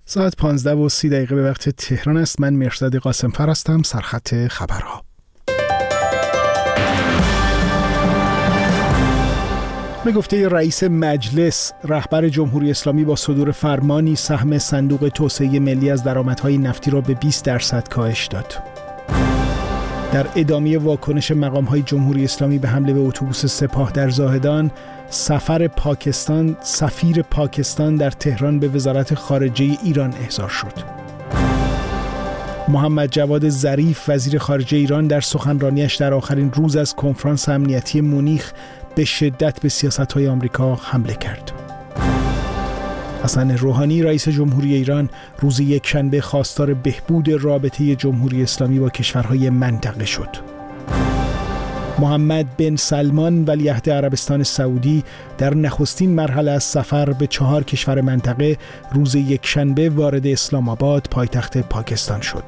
ساعت 15:30 به وقت تهران است. من مهرزاد قاسم‌فر هستم. سرخط خبرها. به گفته رئیس مجلس، رهبر جمهوری اسلامی با صدور فرمانی سهم صندوق توسعه ملی از درآمدهای نفتی را به 20% کاهش داد. در ادامه واکنش مقام‌های جمهوری اسلامی به حمله به اتوبوس سپاه در زاهدان، سفیر پاکستان در تهران به وزارت خارجه ایران احضار شد. محمد جواد ظریف وزیر خارجه ایران در سخنرانیش در آخرین روز از کنفرانس امنیتی مونیخ به شدت به سیاست‌های آمریکا حمله کرد. حسن روحانی رئیس جمهوری ایران روز یکشنبه خواستار بهبود رابطه جمهوری اسلامی با کشورهای منطقه شد. محمد بن سلمان ولیعهد عربستان سعودی در نخستین مرحله از سفر به 4 کشور منطقه روز یکشنبه وارد اسلام آباد پایتخت پاکستان شد.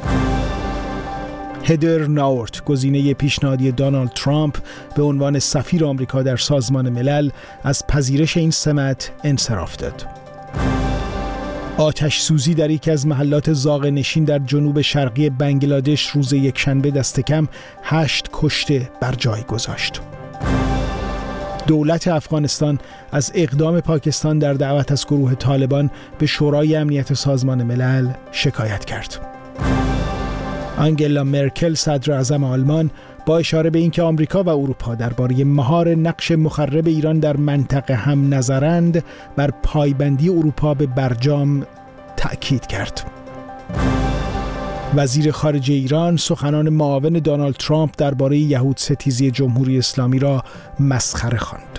هدر ناورت گزینه پیشنهادی دونالد ترامپ به عنوان سفیر آمریکا در سازمان ملل از پذیرش این سمت انصراف داد. آتش سوزی در یکی از محلات زاغه‌نشین در جنوب شرقی بنگلادش روز یکشنبه دست کم 8 کشته بر جای گذاشت. دولت افغانستان از اقدام پاکستان در دعوت از گروه طالبان به شورای امنیت سازمان ملل شکایت کرد. آنگلا مرکل صدر اعظم آلمان با اشاره به اینکه آمریکا و اروپا درباره مهار نقش مخرب ایران در منطقه هم نظرند، بر پایبندی اروپا به برجام تأکید کرد. وزیر خارجه ایران سخنان معاون دونالد ترامپ درباره یهود ستیزی جمهوری اسلامی را مسخره خواند.